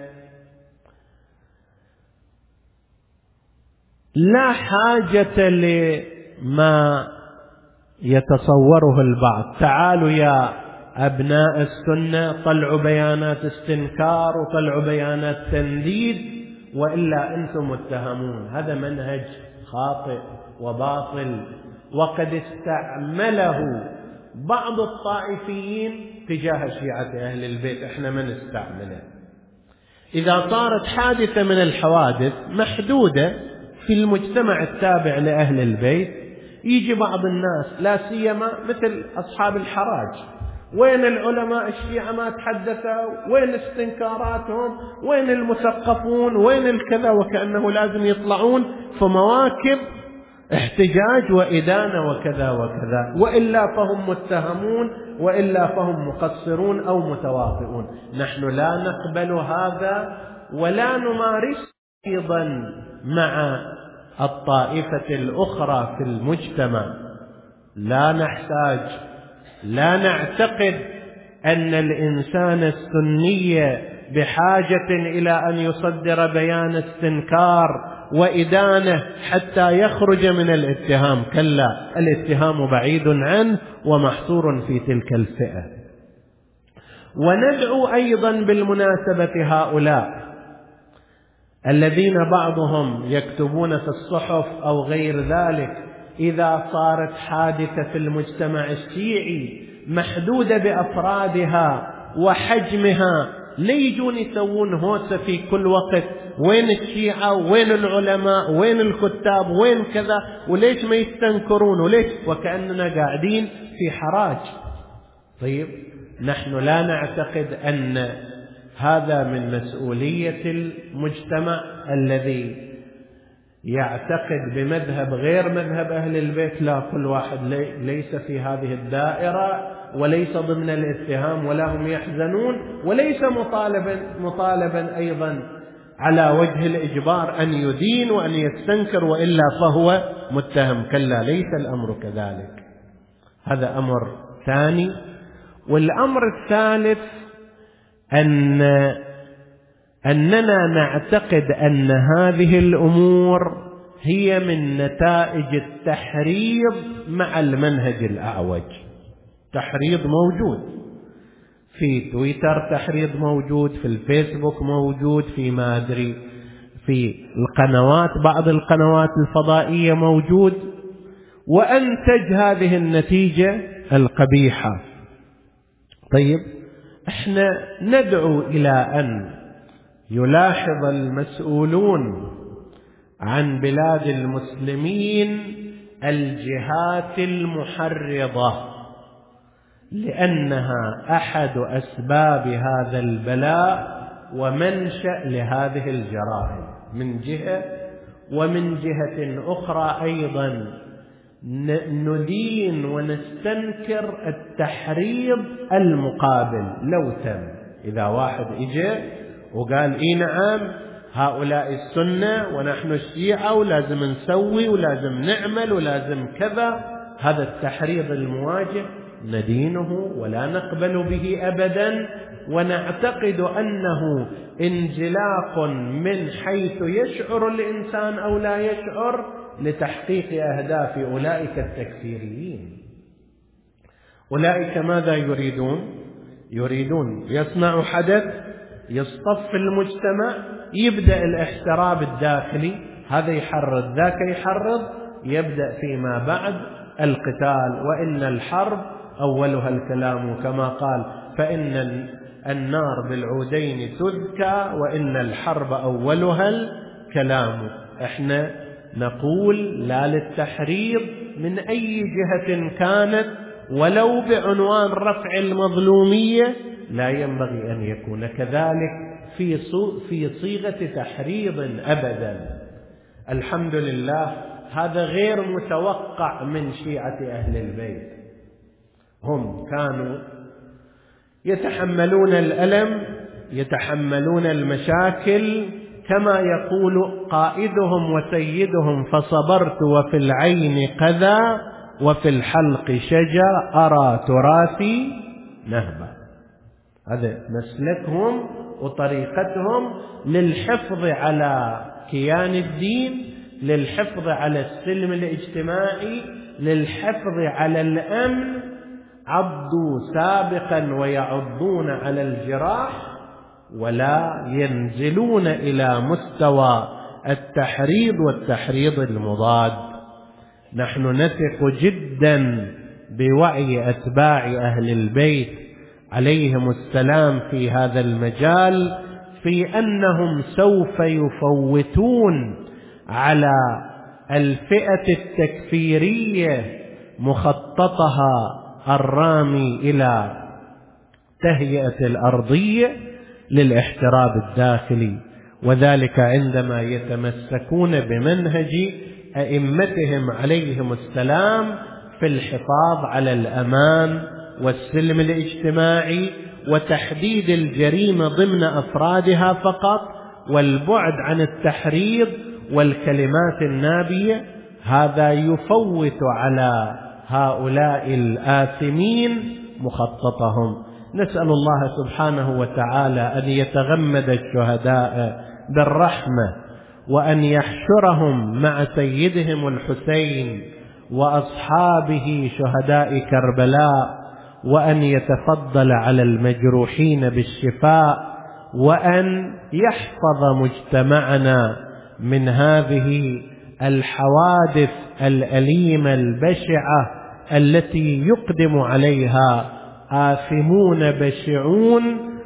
لا حاجة لما يتصوره البعض. تعالوا يا أبناء السنة طلعوا بيانات استنكار وطلعوا بيانات تنديد، وإلا أنتم متهمون. هذا منهج خاطئ وباطل، وقد استعمله بعض الطائفيين تجاه شيعة أهل البيت. احنا ما نستعمله. إذا صارت حادثة من الحوادث محدودة في المجتمع التابع لأهل البيت، يجي بعض الناس لا سيما مثل أصحاب الحراج، وين العلماء الشيعة ما تحدثوا؟ وين استنكاراتهم؟ وين المثقفون؟ وين الكذا؟ وكأنه لازم يطلعون في مواكب احتجاج وإدانة وكذا وكذا، وإلا فهم متهمون، وإلا فهم مقصرون أو متواطئون. نحن لا نقبل هذا ولا نمارس أيضا مع الطائفة الأخرى في المجتمع. لا نحتاج، لا نعتقد أن الإنسان السني بحاجة إلى أن يصدر بيان استنكار وإدانة حتى يخرج من الاتهام، كلا، الاتهام بعيد عنه ومحصور في تلك الفئة. وندعو أيضا بالمناسبة هؤلاء الذين بعضهم يكتبون في الصحف أو غير ذلك، إذا صارت حادثة في المجتمع الشيعي محدودة بأفرادها وحجمها، ليجون يسوون هوسة في كل وقت، وين الشيعة، وين العلماء، وين الكتاب، وين كذا، وليش ما يستنكرون، وليش، وكأننا قاعدين في حراج. طيب، نحن لا نعتقد أن هذا من مسؤولية المجتمع الذي يعتقد بمذهب غير مذهب أهل البيت. لا، كل واحد ليس في هذه الدائرة وليس ضمن الاتهام، ولا هم يحزنون، وليس مطالبا, مطالبا أيضا على وجه الإجبار أن يدين وأن يستنكر، وإلا فهو متهم. كلا، ليس الأمر كذلك. هذا أمر ثاني. والأمر الثالث أن أننا نعتقد أن هذه الأمور هي من نتائج التحريض مع المنهج الأعوج. تحريض موجود في تويتر، تحريض موجود في الفيسبوك، موجود في ما أدري في القنوات، بعض القنوات الفضائية موجود، وأنتج هذه النتيجة القبيحة. طيب احنا ندعو إلى أن يلاحظ المسؤولون عن بلاد المسلمين الجهات المحرضة، لأنها أحد أسباب هذا البلاء ومنشأ لهذه الجرائم من جهة، ومن جهة أخرى أيضا ندين ونستنكر التحريض المقابل. لو تم إذا واحد إجا وقال إيه نعم هؤلاء السنة ونحن الشيعة ولازم نسوي ولازم نعمل ولازم كذا، هذا التحريض المواجه ندينه ولا نقبل به أبدا، ونعتقد أنه انجلاق من حيث يشعر الإنسان أو لا يشعر لتحقيق أهداف أولئك التكفيريين. أولئك ماذا يريدون؟ يريدون يصنعوا حدث يصطف المجتمع، يبدأ الاحتراب الداخلي، هذا يحرض ذاك يحرض، يبدأ فيما بعد القتال. وإن الحرب أولها الكلام كما قال، فإن النار بالعودين تذكى وإن الحرب أولها الكلام. احنا نقول لا للتحريض من أي جهة كانت، ولو بعنوان رفع المظلومية لا ينبغي أن يكون كذلك في في صيغة تحريض أبدا. الحمد لله هذا غير متوقع من شيعة أهل البيت. هم كانوا يتحملون الألم، يتحملون المشاكل، كما يقول قائدهم وسيدهم: فصبرت وفي العين قذى وفي الحلق شجا أرى تراثي نهبا. هذا مسلكهم وطريقتهم للحفظ على كيان الدين، للحفظ على السلم الاجتماعي، للحفظ على الأمن. عضوا سابقا ويعضون على الجراح، ولا ينزلون إلى مستوى التحريض والتحريض المضاد. نحن نثق جدا بوعي أتباع أهل البيت عليهم السلام في هذا المجال، في أنهم سوف يفوتون على الفئة التكفيرية مخططها الرامي إلى تهيئة الأرضية للاحتراب الداخلي، وذلك عندما يتمسكون بمنهج أئمتهم عليهم السلام في الحفاظ على الأمان والسلم الاجتماعي وتحديد الجريمة ضمن أفرادها فقط، والبعد عن التحريض والكلمات النابية. هذا يفوت على هؤلاء الآثمين مخططهم. نسأل الله سبحانه وتعالى أن يتغمد الشهداء بالرحمة، وأن يحشرهم مع سيدهم الحسين وأصحابه شهداء كربلاء، وأن يتفضل على المجروحين بالشفاء، وأن يحفظ مجتمعنا من هذه الحوادث الأليمة البشعة التي يقدم عليها آثمون بشعون،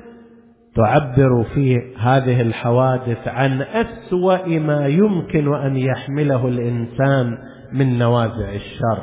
تعبر في هذه الحوادث عن أسوأ ما يمكن أن يحمله الإنسان من نوازع الشر.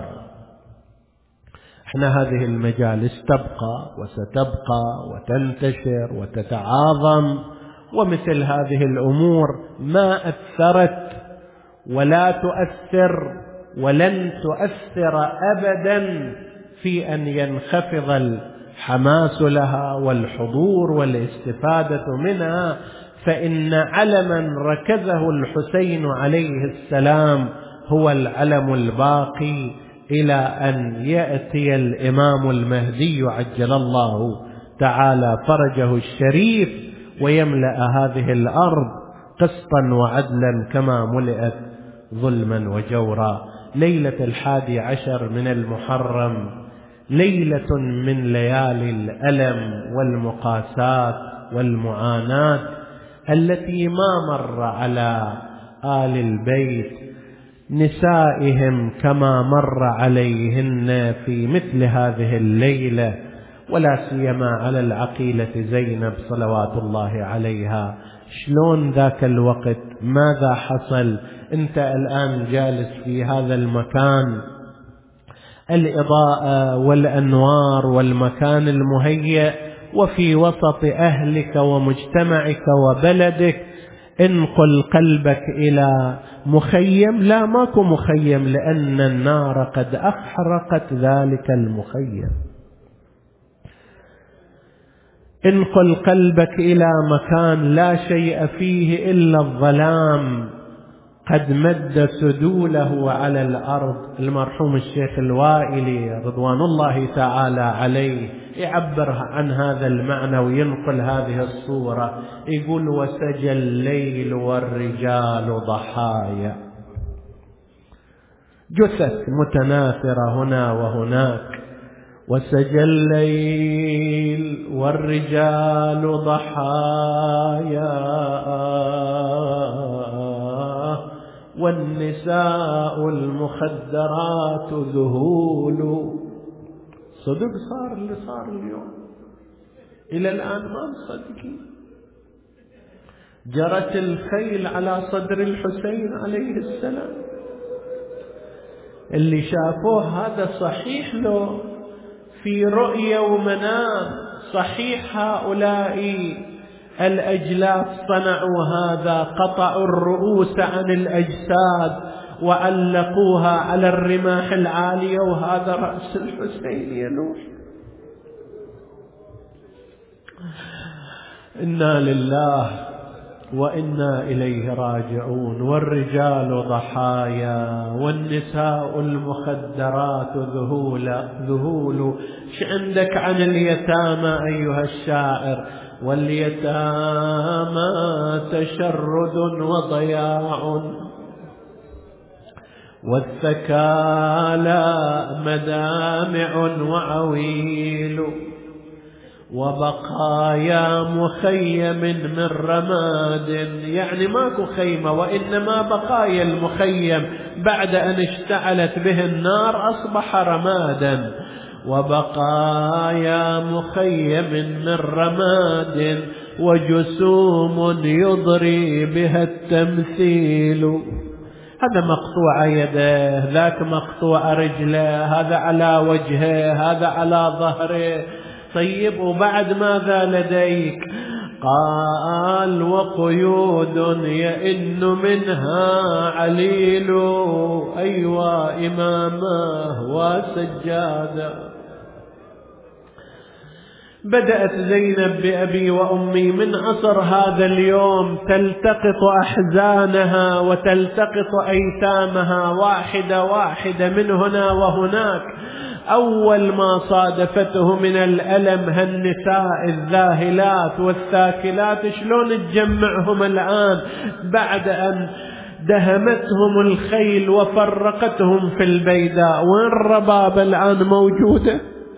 احنا هذه المجالس تبقى وستبقى وتنتشر وتتعاظم، ومثل هذه الأمور ما أثرت ولا تؤثر ولن تؤثر أبدا في أن ينخفض الحماس لها والحضور والاستفادة منها، فإن علما ركزه الحسين عليه السلام هو العلم الباقي إلى أن يأتي الإمام المهدي عجل الله تعالى فرجه الشريف ويملأ هذه الأرض قسطا وعدلا كما ملئت ظلما وجورا. ليلة الحادي عشر من المحرم ليلة من ليالي الألم والمقاسات والمعاناة التي ما مر على آل البيت نسائهم كما مر عليهن في مثل هذه الليلة، ولا سيما على العقيلة زينب صلوات الله عليها. شلون ذاك الوقت؟ ماذا حصل؟ أنت الآن جالس في هذا المكان، الإضاءة والأنوار والمكان المهيأ، وفي وسط أهلك ومجتمعك وبلدك. انقل قلبك إلى مخيم، لا ماكو مخيم لأن النار قد أحرقت ذلك المخيم. انقل قلبك إلى مكان لا شيء فيه إلا الظلام قد مد سدوله على الأرض. المرحوم الشيخ الوائلي رضوان الله تعالى عليه يعبر عن هذا المعنى وينقل هذه الصورة، يقول: وسجى الليل والرجال ضحايا. جثث متناثرة هنا وهناك. وسجى الليل والرجال ضحايا والنساء المخدرات ذهول. صدق صار اللي صار اليوم، إلى الآن ما مصدقين. جرت الخيل على صدر الحسين عليه السلام. اللي شافوه هذا صحيح له في رؤية ومنام، صحيح هؤلاء الأجلاف صنعوا هذا، قطعوا الرؤوس عن الأجساد وعلقوها على الرماح العالية، وهذا رأس الحسين ينوح. إنا لله وإنا إليه راجعون. والرجال ضحايا والنساء المخدرات ذهول ذهول. ش عندك عن اليتامى أيها الشاعر؟ واليتامى تشرد وضياع والثكالى مدامع وعويل وبقايا مخيم من رماد. يعني ماكو خيمة، وإنما بقايا المخيم بعد أن اشتعلت به النار أصبح رمادا. وبقايا مخيم من رماد وجسوم يضري بها التمثيل. هذا مقطوع يده، ذاك مقطوع رجله، هذا على وجهه، هذا على ظهره. طيب وبعد ماذا لديك؟ قال: وقيود يئن منها عليل. أيوة إمامه وسجاده. بدأت زينب بأبي وأمي من عصر هذا اليوم تلتقط أحزانها وتلتقط أيتامها واحدة واحدة من هنا وهناك. أول ما صادفته من الألم هالنساء الذاهلات والثاكلات، شلون تجمعهم الآن بعد أن دهمتهم الخيل وفرقتهم في البيداء؟ وين رباب الآن موجودة؟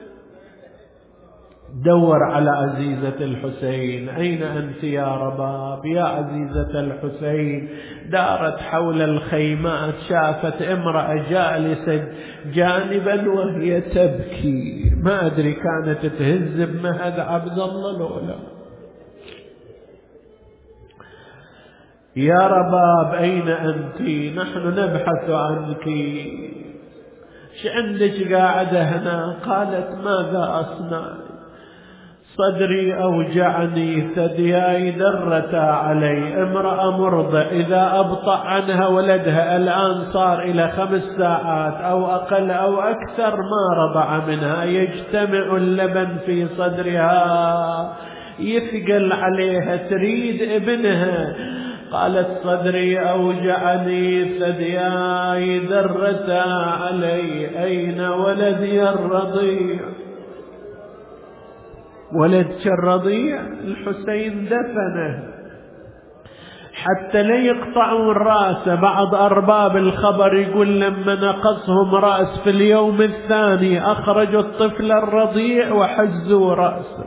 دور على عزيزة الحسين. أين أنت يا رباب يا عزيزة الحسين؟ دارت حول الخيمات، شافت امرأة جالسة جانبا وهي تبكي. ما أدري كانت تهز بمهد عبد الله لولا. يا رباب أين أنت؟ نحن نبحث عنك. ش عندك قاعدة هنا؟ قالت: ماذا أصنع؟ صدري أوجعني، ثدياي درتا علي. امرأة مرضع إذا أبطأ عنها ولدها الآن صار إلى خمس ساعات أو أقل أو أكثر ما رضع منها، يجتمع اللبن في صدرها، يثقل عليها، تريد ابنها. قالت صدري أوجعني ثدياي ذرتا علي، أين ولدي الرضيع؟ ولدك الرضيع الحسين دفنه حتى لا يقطعون رأسه. بعض أرباب الخبر يقول لما نقصهم رأس في اليوم الثاني أخرجوا الطفل الرضيع وحزوا رأسه.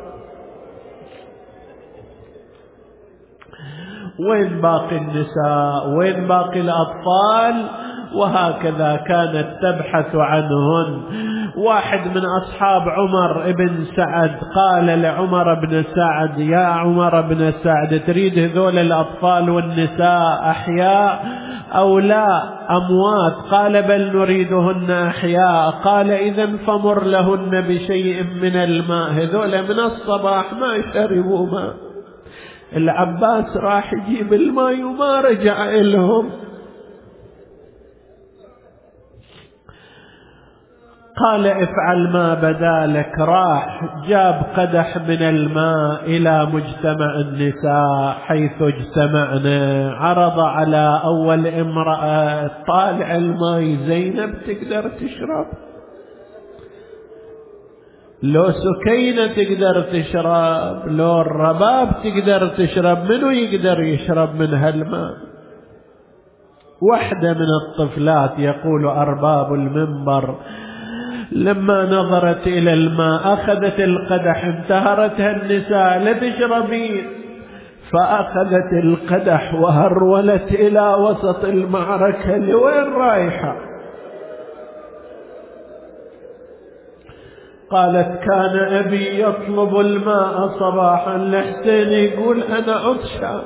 وين باقي النساء؟ وين باقي الأطفال؟ وهكذا كانت تبحث عنهن. واحد من أصحاب عمر بن سعد قال لعمر بن سعد: يا عمر بن سعد، تريد هذول الأطفال والنساء أحياء أو لا أموات؟ قال: بل نريدهن أحياء. قال: إذن فمر لهن بشيء من الماء. هذول من الصباح ما شربوا ماء. العباس راح يجيب الماء وما رجع إلهم. قال: افعل ما بدالك. راح جاب قدح من الماء إلى مجتمع النساء حيث اجتمعنا، عرض على أول امرأة: طالع الماء زينب تقدر تشرب، لو سكينة تقدر تشرب، لو الرباب تقدر تشرب، منو يقدر يشرب من هالماء؟ واحدة من الطفلات، يقول أرباب المنبر، لما نظرت إلى الماء أخذت القدح، انتهرتها النساء: لا تشربين. فأخذت القدح وهرولت إلى وسط المعركة. لوين رايحة؟ قالت: كان أبي يطلب الماء صباحا، لحسين يقول أنا عطشان.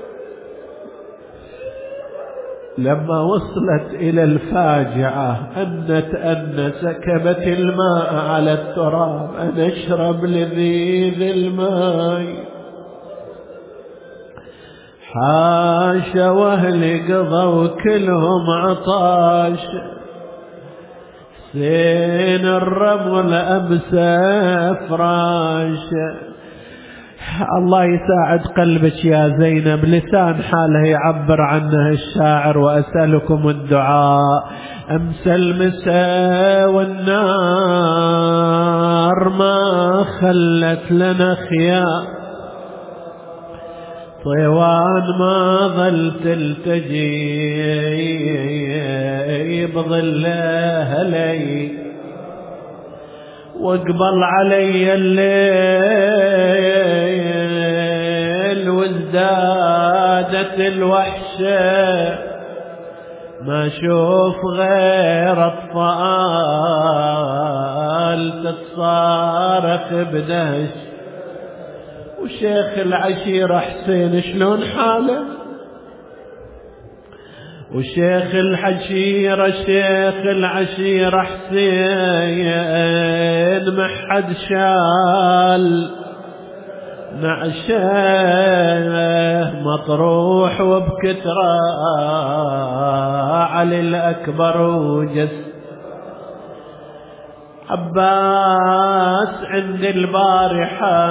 لما وصلت إلى الفاجعة أنت أن سكبت الماء على التراب: أنا أشرب لذيذ الماء، حاش وأهلي قضوا كلهم عطاش، سين الرمل أمسى فراش. الله يساعد قلبك يا زينب، لسان حاله يعبر عنه الشاعر: وأسألكم الدعاء أمسى المساء والنار ما خلت لنا خيار، طيوان ما ظل تلتجي بظلها لي، واقبل علي الليل وازدادت الوحشة، ما شوف غير أطفال تتصارخ بدهش. وشيخ العشيرة حسين شلون حاله؟ وشيخ العشيرة شيخ العشيرة حسين ما حد شال نعشه، مطروح وبكترة علي الأكبر وجس. عباس عند البارحة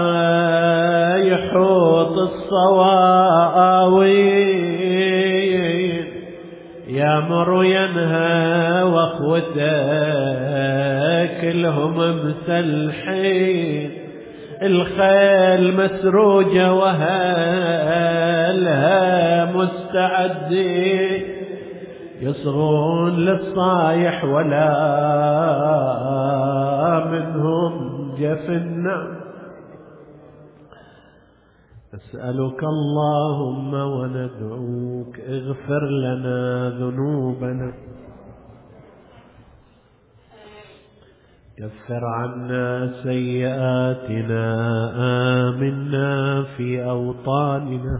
يحوط الصواوين، يامر ينهى واخوته كلهم مسلحين، الخيل مسروجة وهلها مستعدين، يصغون للصايح ولا منهم جفنا. أسألك اللهم وندعوك اغفر لنا ذنوبنا، كفر عنا سيئاتنا، آمنا في أوطاننا،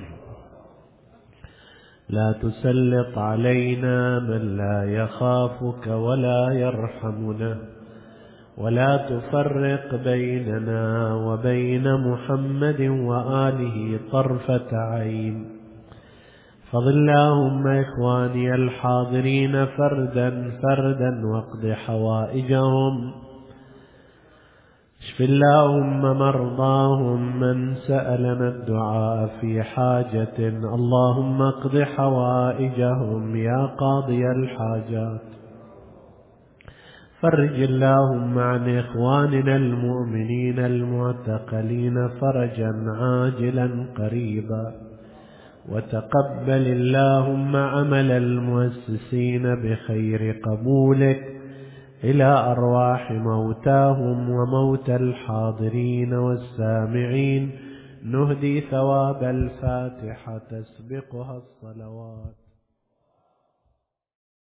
لا تسلط علينا من لا يخافك ولا يرحمنا، ولا تفرق بيننا وبين محمد وآله طرفة عين. فضل اللهم إخواني الحاضرين فردا فردا واقض حوائجهم، اشف اللهم مرضاهم من سألنا الدعاء في حاجة، اللهم اقض حوائجهم يا قاضي الحاجات. فرج اللهم عن إخواننا المؤمنين المعتقلين فرجا عاجلا قريبا، وتقبل اللهم عمل المؤسسين بخير قبولك إلى أرواح موتاهم وموتى الحاضرين والسامعين. نهدي ثواب الفاتحة تسبقها الصلوات.